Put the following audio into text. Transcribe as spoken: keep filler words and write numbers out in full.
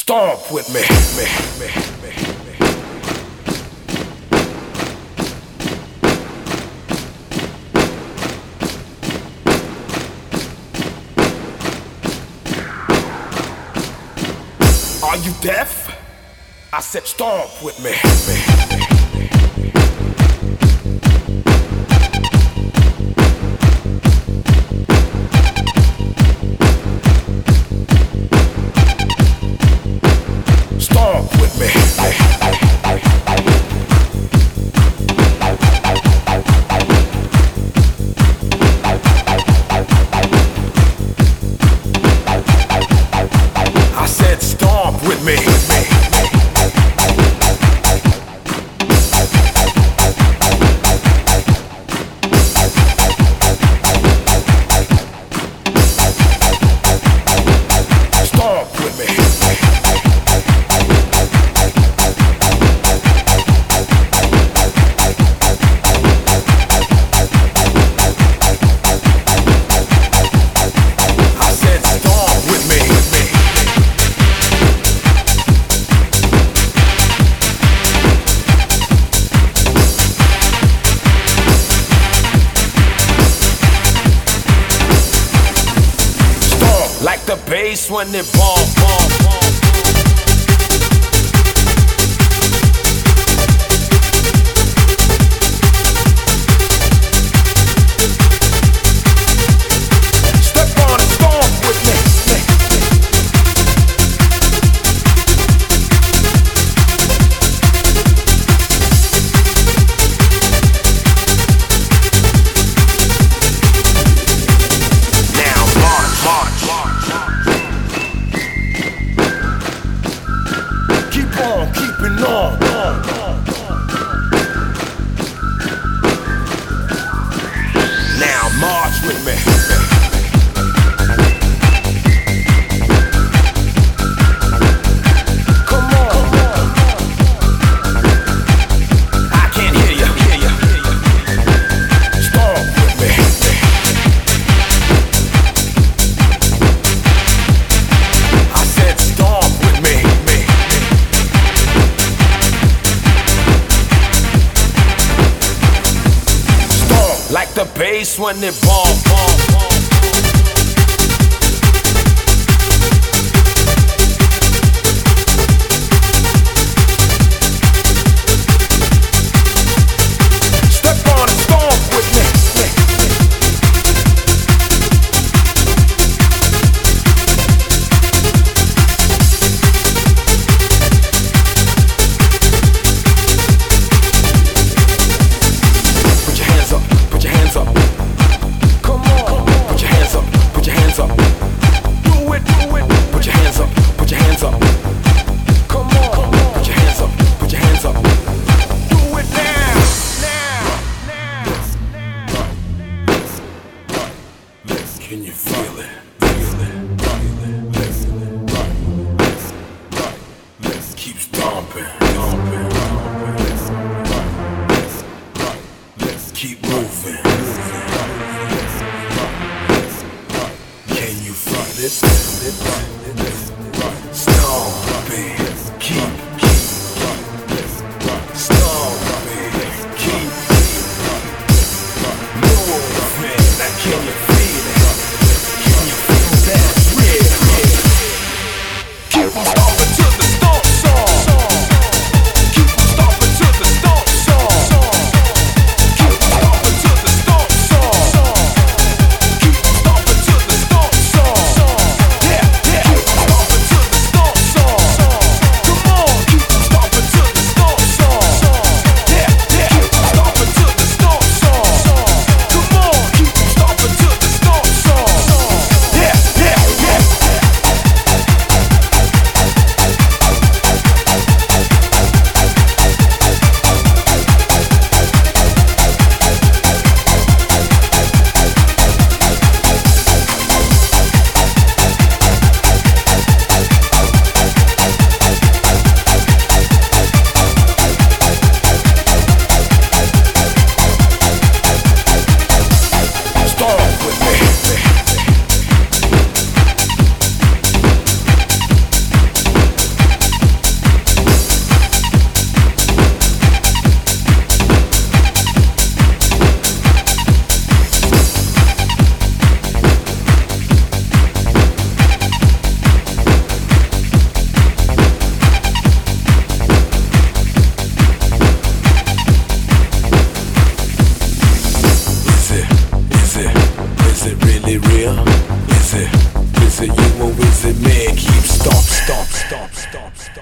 Stomp with me, me, me, me, me. Are you deaf? I said stomp with me, me, me. Stomp with me. I said stomp with me. Stomp with me. Like the bass when it ball, ball, ball. Step on and stomp with me. Now march, march, march. Keep on, keeping on, on, on, on. Now march with me. Come on, come on. I can't hear you, hear you, hear you. Stomp with me. I said stomp with me, me. Stomp like the bass when it ball, ball, ball. Step on and stomp with me. Put your hands up, put your hands up. Come Is it really real? Is it? Is it you or is it me? Keep stop, stop, stop, stop, stop.